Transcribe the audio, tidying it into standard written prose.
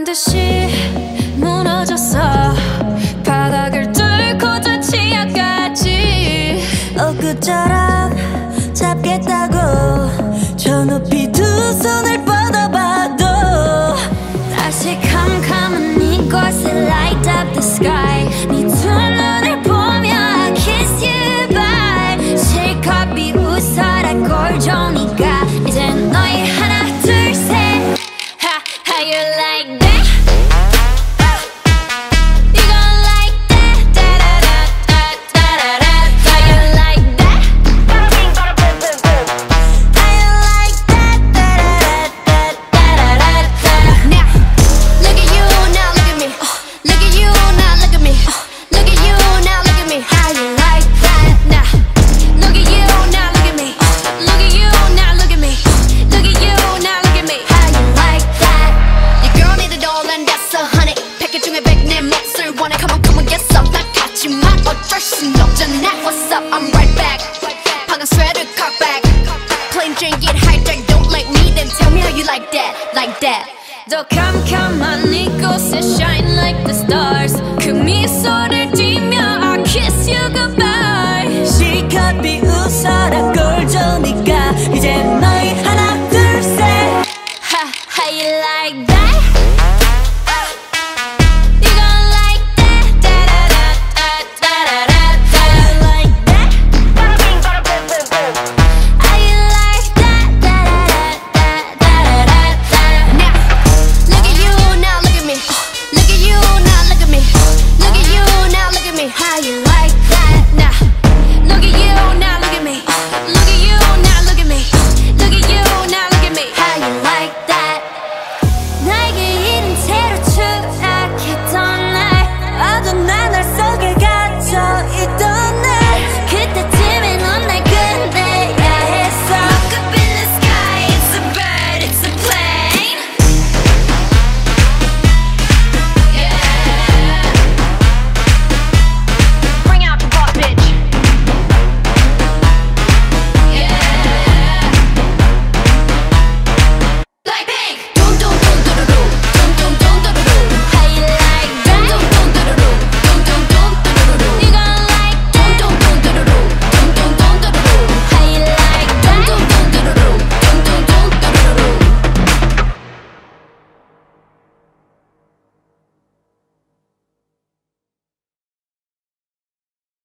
듯이 무너졌어. 바닥을 뚫고 저 치아까지 엊그처럼 잡겠다고 저 높이 두 손을 뻗어봐도 다시 캄캄한 이곳에 light up the sky. 네 두 눈을 보며 I kiss you bye. 실컷 비웃어라 꼴종이가 이제 너희 하나 둘 셋. How you like that? You gon' like that? Da-da-da-da-da-da-da. How you like that? How you like that? Da-da-da-da-da-da-da. Now, look at you, now look at me. Look at you, now look at me. Look at you, now look at me. How you like that? Now, look at you, now look at me. Look at you, now look at me. Look at you, now look at me. How you like that? Your girl need a doll and that's a honey. 패킷 중에 100 내 몫을 원해. Come on, come on, get some. 난 같지만 어쩔 순 없잖아. What's up? I'm right back. 방금 sweater cut back. Plain Jane get hijacked. Don't like me, then tell me how you like that, like that. 더 캄캄한 이곳에 shine like the stars. 그 미소를 띠며 I kiss you goodbye. 실컷 비웃어라 꼴종이가 이제 너희 하나 둘 셋. How you like that? You gon' like that? Da-da-da-da-da-da-da. How you like that? How you like that? Da-da-da-da-da-da-da. Now, look at you, now look at me. Look at you, now look at me. Look at you, now look at me. How you